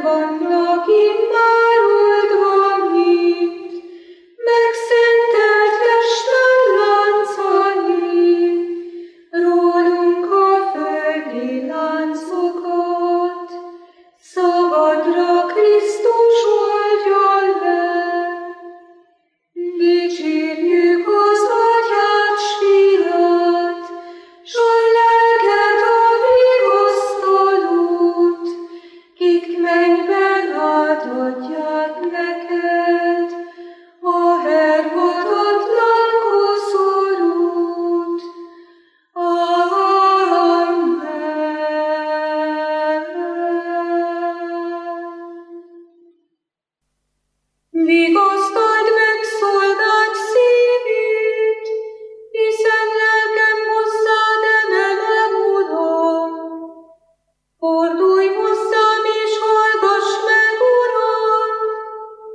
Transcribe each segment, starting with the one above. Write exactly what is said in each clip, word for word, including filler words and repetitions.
vannak immár oldva itt, megszentelt tested láncai, rólunk a földi láncokat, szabadra Krisztus oldja le. Dicsérjük az Atyát, s Fiat, s a Lelket, a vigasztalót, kik mennyben átadják neked a hervatatlan koszorút. Amen. Vigasztald meg szolgád szívét, hiszen lelkem hozzád emelem, Uram. Fordulj hozzám és hallgass meg, Uram,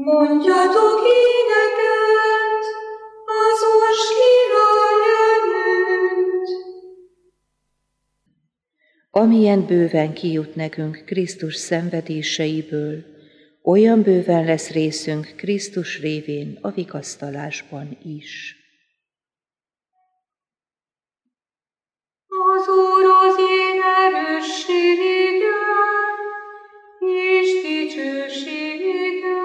Mondjatok éneket, az Úr király előtt. Amilyen bőven kijut nekünk Krisztus szenvedéseiből, olyan bőven lesz részünk Krisztus révén a vigasztalásban is. Az Úr az én erősségem és dicsőségem.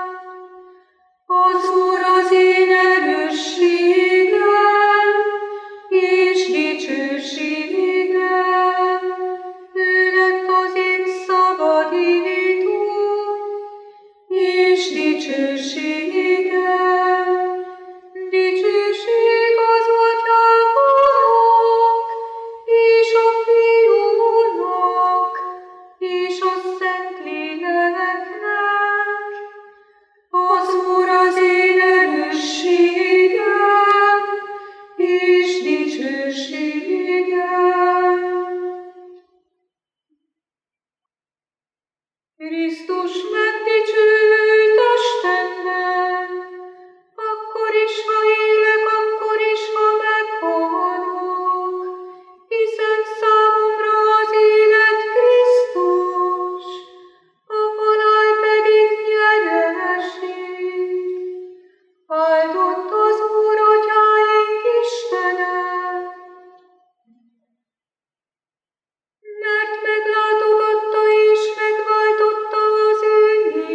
Az Úr az én erősségem és dicsőségem. Ő lett az én szabadítom és dicsőségem. Dicsőség az Atyának és a Fiúnak és a Szentléleknek. Az Úr az én erősségem és dicsőségem. Krisztus megdicsőült testemben, akkor is, ha élek, akkor is, ha meghalok, hiszen számomra az élet Krisztus, a halál pedig nyereség. Áldott az Úr atyáink Istene, mert meglátogatta és megváltotta az ő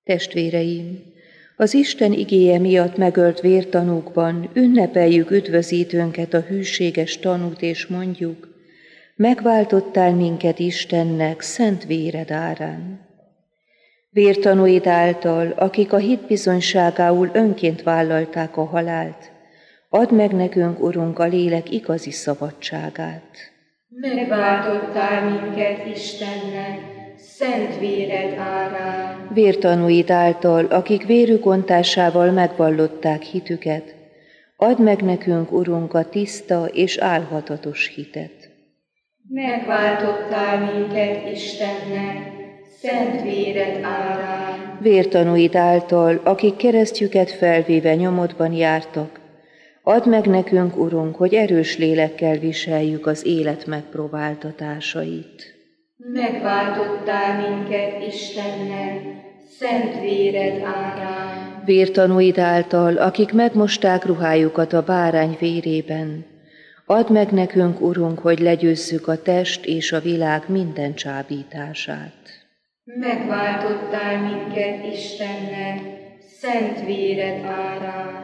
Testvéreim, az Isten igéje miatt megölt vértanúkban ünnepeljük üdvözítőnket, a hűséges tanút, és mondjuk: megváltottál minket Istennek szent véred árán. Vértanúid által, akik a hit bizonyságául önként vállalták a halált, add meg nekünk, Urunk, a lélek igazi szabadságát. Megváltottál minket Istennek szent véred árán. Vértanúid által, akik vérük ontásával megvallották hitüket, add meg nekünk, Urunk, a tiszta és álhatatos hitet. Megváltottál minket Istennek szent véred árán. Vértanúid által, akik keresztjüket felvéve nyomodban jártak, add meg nekünk, Urunk, hogy erős lélekkel viseljük az élet megpróbáltatásait. Megváltottál minket Istennek szent véred árán. Vértanúid által, akik megmosták ruhájukat a bárány vérében, add meg nekünk, Urunk, hogy legyőzzük a test és a világ minden csábítását. Megváltottál minket Istennek szent véred árán.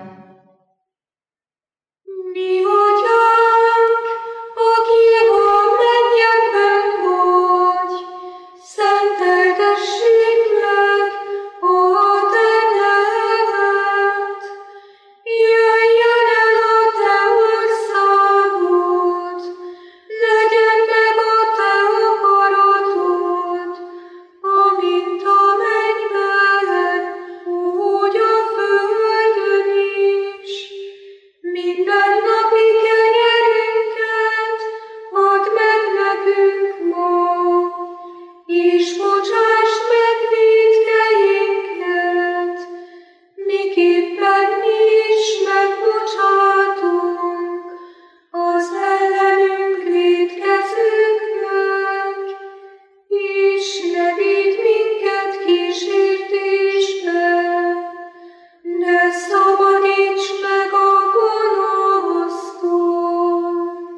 Mi Atyánk, aki a mennyekben vagy, szenteltessék meg a te neved. Jöjjön el a te országod, legyen meg a te akaratod, amint a mennyben, úgy a földön is. Minden napi kenyerünket add meg nekünk ma, és bocsásd meg vétkeinket, miképpen mi is megbocsátunk az ellenünk vétkezőknek, és ne vigy minket kísértésbe, de szabadíts meg a gonosztól.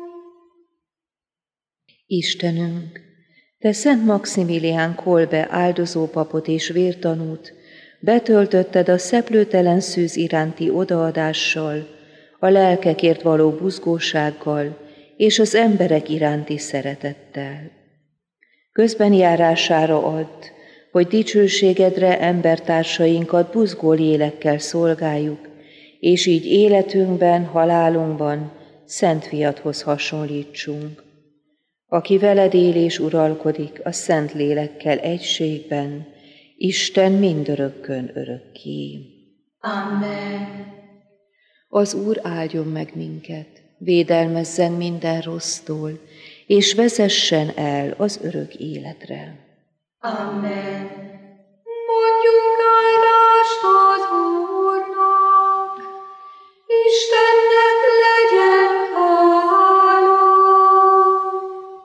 Istenünk, te Szent Maximilián Kolbe áldozó papot és vértanút betöltötted a szeplőtelen szűz iránti odaadással, a lelkekért való buzgósággal és az emberek iránti szeretettel. Közbenjárására add, hogy dicsőségedre embertársainkat buzgó lélekkel szolgáljuk, és így életünkben, halálunkban Szent Fiadhoz hasonlítsunk, aki veled él és uralkodik a Szent Lélekkel egységben, Isten mindörökkön örökké. Amen. Az Úr áldjon meg minket, védelmezzen minden rossztól, és vezessen el az örök életre. Amen. Mondjunk áldást az Úrnak, Istennek